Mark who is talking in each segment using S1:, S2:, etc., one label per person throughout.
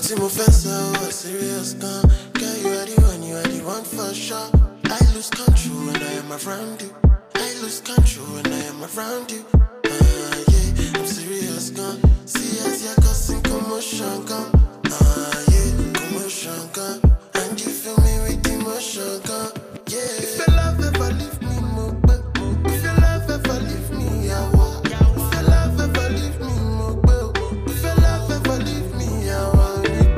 S1: So serious gun. Girl, you are the one for sure. I lose control when I am around you. I lose control when I am around you. Yeah, I'm serious gun. See as you're causing commotion gun. Yeah, commotion gun. And you fill me with emotion gun. Yeah, if your love ever leave me, more. If your love ever leave me, I walk. If your love ever leave me, more. If your love ever leave me, I walk.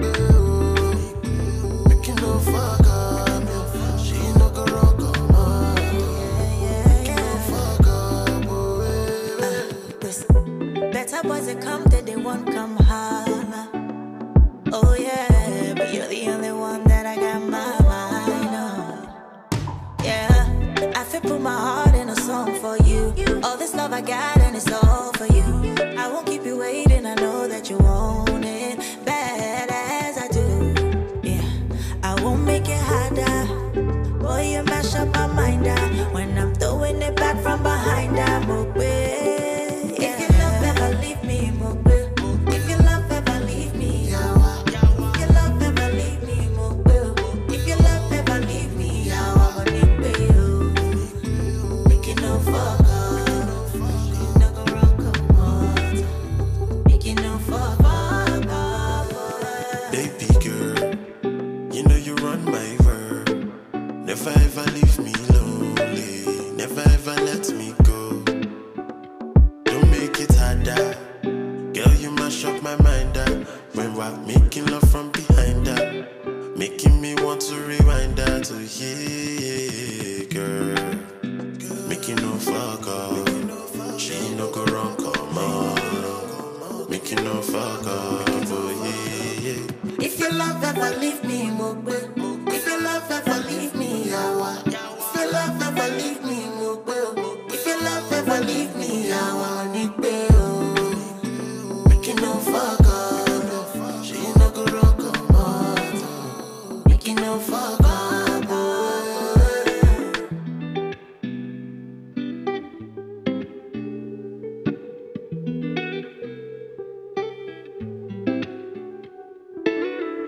S2: Boys that come that they won't come home. Oh yeah, but you're the only one that I got my mind on. Yeah, I feel put my heart in a song for you. All this love I got and it's all for you. I won't keep you waiting, I know that you want it bad as I do. Yeah, I won't make it harder. Boy, you mash up my mind when I'm throwing it back from behind. I'm away. If your love ever leave me, I want it, baby.